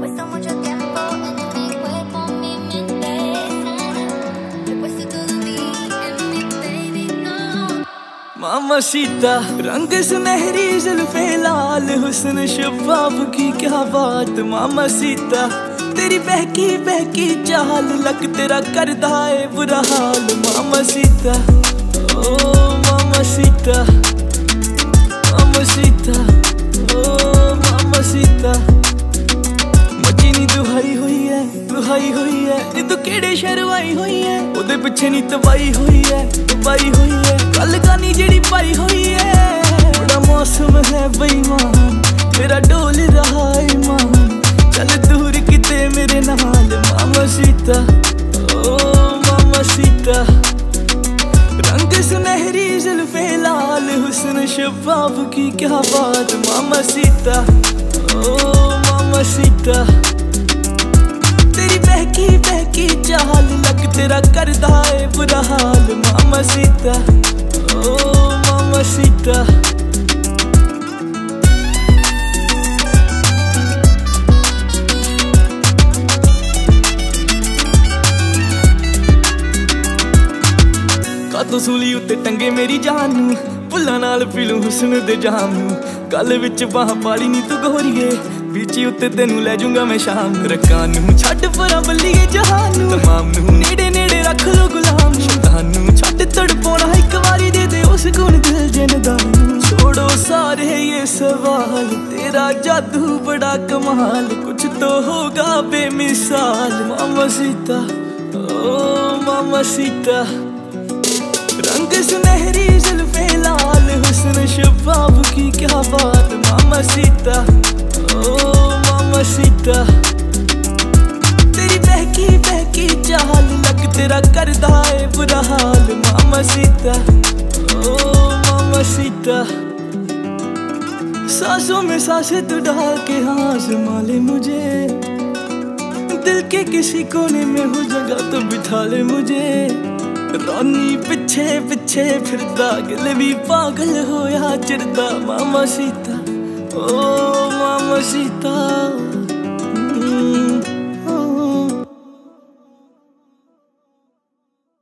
puesto mucho tiempo en mi cuerpo, mi mente sana. He puesto todo mí en mi baby, no. मामासीता रंग सुनहरी जुल्फे लाल हुस्न शबाब की क्या बात। मामासीता तेरी बहकी बहकी चाल लक तेरा करदा है बुरा हाल। मामासीता ओ मामासीता, मामासीता ओ मामासीता। मची नी दुहाई हुई है नी तू केड़े शहर आई हुई है। ओदे पिछे नी तबाही हुई है गल गानी जेड़ी पाई हुई है। बड़ा मौसम है बेईमान तेरा डोल रहा ईमान। चल दूर किते मेरे नाल मामासीता ओ मामासीता। रंग सुनहरी जुल्फे लाल हुस्न शबाब की क्या बात। मामासीता ओ मामासीता तेरी बहकी बहकी चाल लक तेरा करदा है बुरा हाल। मामासीता ओ मामासीता। कातों सूली उत्ते टंगे मेरी जान नू भुल्लां नाल पीलू हुस्न दे जाम नू। गल विच बाह पाली नी तू गोरीए बीच उत्ते तेनू लै जूंगा मैं शाम। रकान नू छड्ड परां बल्लीए जहान नू तमाम नू नेड़े नेड़े रख लो गुलाम। शैतान नू छड्ड तड़पाउणा इक वारी दे दे उस गुण दिल जनदान नू। छोड़ो सारे ये सवाल तेरा जादू बड़ा कमाल कुछ तो होगा बेमिसाल। मामासीता ओ मामासीता रंग सुनहरी जुल्फे लाल हुस्न शबाब की क्या बात। मामासीता ओ मामासीता तेरी बहकी बहकी चाल लक तेरा करदा है बुरा हाल। मामासीता ओ मामासीता। सांसों में सांसें तू डाल के हाँ संभाले मुझे। दिल के किसी कोने में हो जगह तो बिठा ले मुझे। रानी पिछे पिछे फिरदा गल भी पागल होया चिरदा। मामासीता ओ मामासीता।